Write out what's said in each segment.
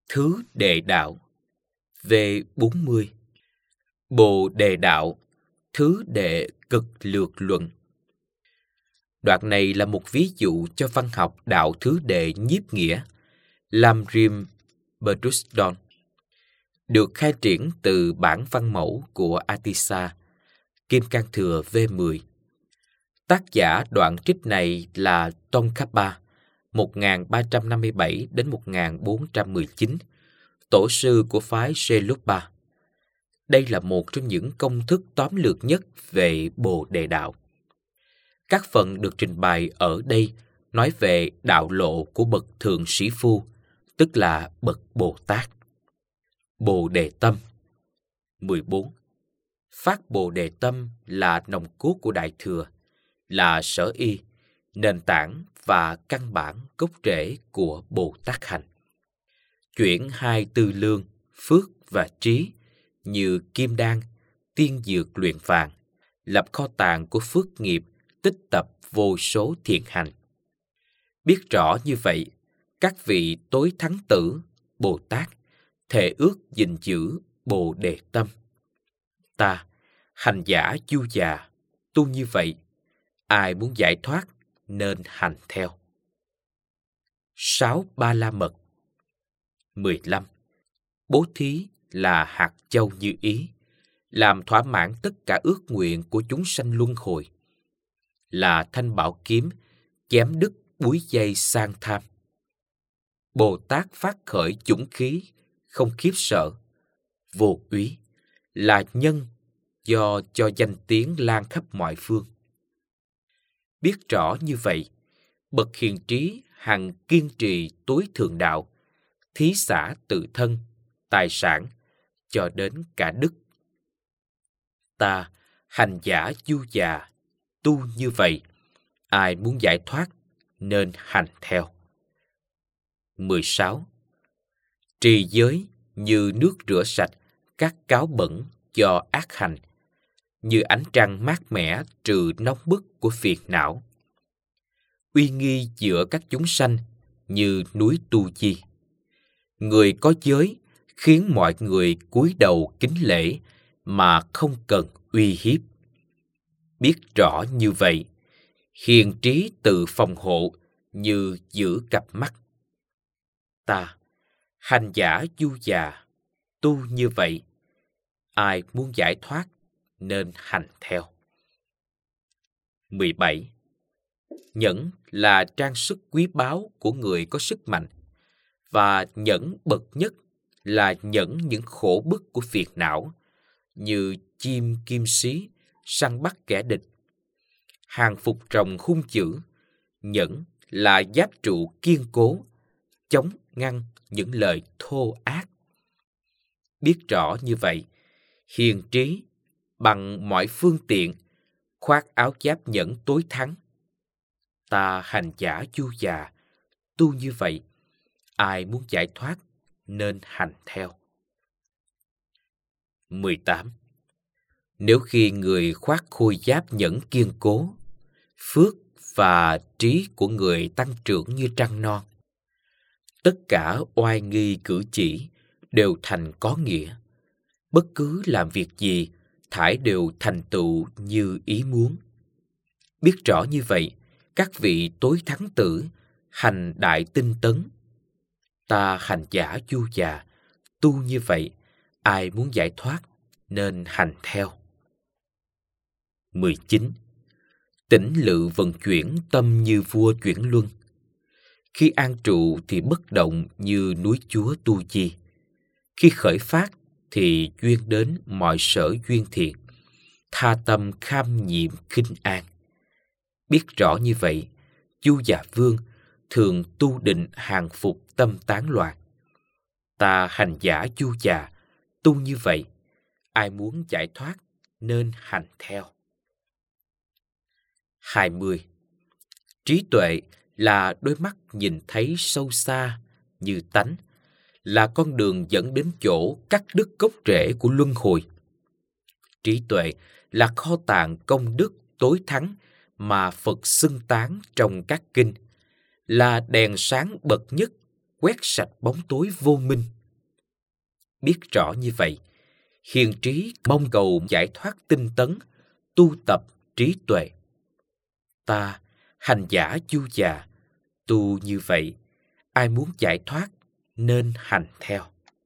Thứ Đệ Đạo V40. Bồ Đề Đạo Thứ Đệ Cực Lược Luận. Đoạn này là một ví dụ cho văn học đạo thứ đệ nhiếp nghĩa Lamrim Beruzdon, được khai triển từ bản văn mẫu của Atisa, Kim Cang Thừa V10. Tác giả đoạn trích này là Tsongkhapa, 1357 đến 1419, tổ sư của phái Gelugpa. Đây là một trong những công thức tóm lược nhất về Bồ Đề Đạo. Các phần được trình bày ở đây nói về đạo lộ của bậc thượng sĩ phu, tức là bậc Bồ Tát. Bồ Đề Tâm 14. Phát Bồ Đề Tâm là nòng cốt của Đại Thừa, là sở y, nền tảng và căn bản gốc rễ của Bồ Tát hành. Chuyển hai tư lương, phước và trí như kim đan, tiên dược luyện vàng, lập kho tàng của phước nghiệp, tích tập vô số thiện hành. Biết rõ như vậy, các vị tối thắng tử, Bồ Tát, thệ ước gìn giữ Bồ Đề Tâm. Ta, hành giả du già, tu như vậy, ai muốn giải thoát nên hành theo. 6. Ba La Mật 15. Bố thí là hạt châu như ý, làm thỏa mãn tất cả ước nguyện của chúng sanh luân hồi, là thanh bảo kiếm, chém đứt búi dây sang tham. Bồ Tát phát khởi dũng khí, không khiếp sợ, vô úy, là nhân do cho danh tiếng lan khắp mọi phương. Biết rõ như vậy, bậc hiền trí hằng kiên trì tối thượng đạo, thí xả tự thân, tài sản, cho đến cả đức. Ta, hành giả du già, tu như vậy, ai muốn giải thoát nên hành theo. 16. Trì giới như nước rửa sạch các cáo bẩn do ác hành, như ánh trăng mát mẻ trừ nóng bức của phiền não. Uy nghi giữa các chúng sanh như núi Tu Di. Người có giới khiến mọi người cúi đầu kính lễ mà không cần uy hiếp. Biết rõ như vậy, hiền trí tự phòng hộ như giữ cặp mắt. Ta, hành giả du già, tu như vậy, ai muốn giải thoát nên hành theo. 17. Nhẫn là trang sức quý báu của người có sức mạnh, và nhẫn bậc nhất là nhẫn những khổ bức của phiền não, như chim kim sĩ săn bắt kẻ địch. Hàng phục rồng hung dữ, nhẫn là giáp trụ kiên cố, chống ngăn những lời thô ác. Biết rõ như vậy, hiền trí bằng mọi phương tiện khoác áo giáp nhẫn tối thắng. Ta hành giả du già, tu như vậy, ai muốn giải thoát nên hành theo. 18. Nếu khi người khoác khôi giáp nhẫn kiên cố, phước và trí của người tăng trưởng như trăng non, tất cả oai nghi cử chỉ đều thành có nghĩa. Bất cứ làm việc gì, thảy đều thành tựu như ý muốn. Biết rõ như vậy, các vị tối thắng tử hành đại tinh tấn. Ta hành giả du già, tu như vậy, ai muốn giải thoát nên hành theo. 19. Tĩnh lự vận chuyển tâm như vua chuyển luân. Khi an trụ thì bất động như núi chúa Tu Di. Khi khởi phát thì duyên đến mọi sở duyên thiện, tha tâm kham nhiệm khinh an. Biết rõ như vậy, Du Già Vương thường tu định hàng phục tâm tán loạn. Ta hành giả du già, tu như vậy, ai muốn giải thoát nên hành theo. 20. Trí tuệ là đôi mắt nhìn thấy sâu xa như tánh, là con đường dẫn đến chỗ cắt đứt gốc rễ của luân hồi. Trí tuệ là kho tàng công đức tối thắng mà Phật xưng tán trong các kinh, là đèn sáng bậc nhất quét sạch bóng tối vô minh. Biết rõ như vậy, hiền trí mong cầu giải thoát tinh tấn, tu tập trí tuệ. Ta, hành giả du già, tu như vậy, ai muốn giải thoát nên hành theo.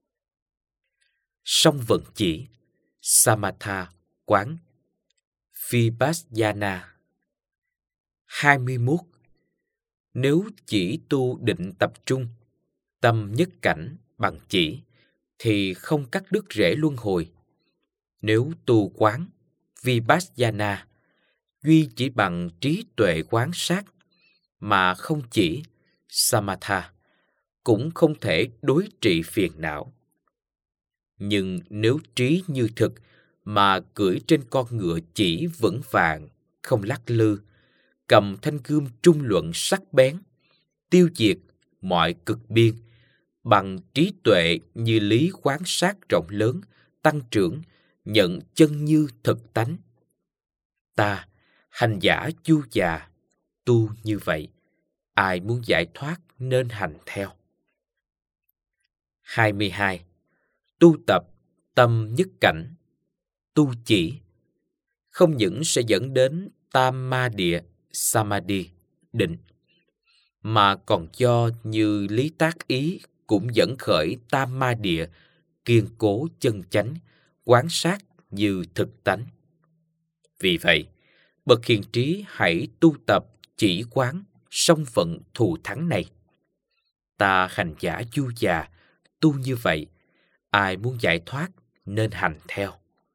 Song vận chỉ, Samatha quán, Vipassana. 21. Nếu chỉ tu định tập trung, tâm nhất cảnh bằng chỉ, thì không cắt đứt rễ luân hồi. Nếu tu quán, Vipassana, duy chỉ bằng trí tuệ quán sát, mà không chỉ, Samatha, cũng không thể đối trị phiền não. Nhưng nếu trí như thực, mà cưỡi trên con ngựa chỉ vững vàng, không lắc lư, cầm thanh gươm trung luận sắc bén, tiêu diệt mọi cực biên, bằng trí tuệ như lý quán sát rộng lớn, tăng trưởng, nhận chân như thực tánh. Ta, hành giả chu già, tu như vậy, ai muốn giải thoát nên hành theo. 22. Tu tập tâm nhất cảnh, tu chỉ, không những sẽ dẫn đến tam ma địa, samadhi, định, mà còn do như lý tác ý cũng dẫn khởi tam ma địa, kiên cố chân chánh, quán sát như thực tánh. Vì vậy, bậc hiền trí hãy tu tập chỉ quán song vận thù thắng này. Ta hành giả du già, tu như vậy, ai muốn giải thoát nên hành theo.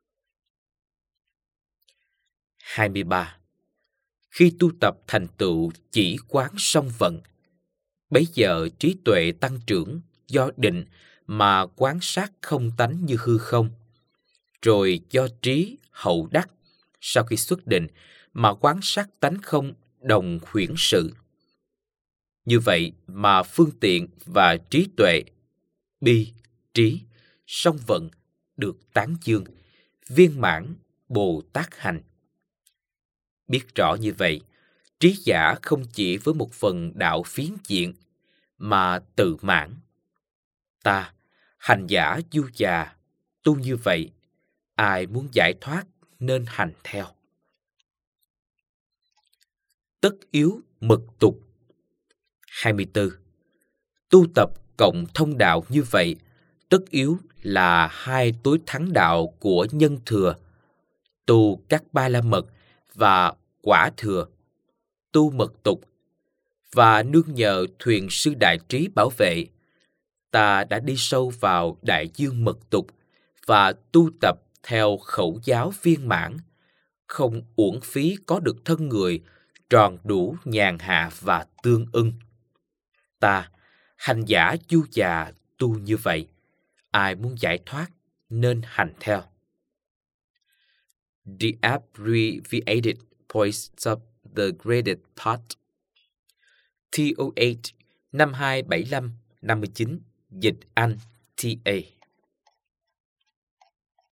23. Khi tu tập thành tựu chỉ quán song vận, bấy giờ trí tuệ tăng trưởng do định mà quán sát không tánh như hư không, rồi do trí hậu đắc sau khi xuất định mà quán sát tánh không đồng huyễn sự. Như vậy mà phương tiện và trí tuệ, bi, trí, song vận được tán dương, viên mãn Bồ Tát hành. Biết rõ như vậy, trí giả không chỉ với một phần đạo phiến diện, mà tự mãn. Ta, hành giả du già, tu như vậy, ai muốn giải thoát nên hành theo. Tất yếu mật tục. 24. Tu tập cộng thông đạo như vậy, tất yếu là hai tối thắng đạo của nhân thừa, tu các ba la mật và quả thừa, tu mật tục, và nương nhờ thuyền sư đại trí bảo vệ, ta đã đi sâu vào đại dương mật tục và tu tập theo khẩu giáo viên mãn, không uổng phí có được thân người tròn đủ nhàn hạ và tương ưng. Ta, hành giả du già, tu như vậy, ai muốn giải thoát nên hành theo. The abbreviated points of the graded part. TO8 5275 59, dịch Anh TA.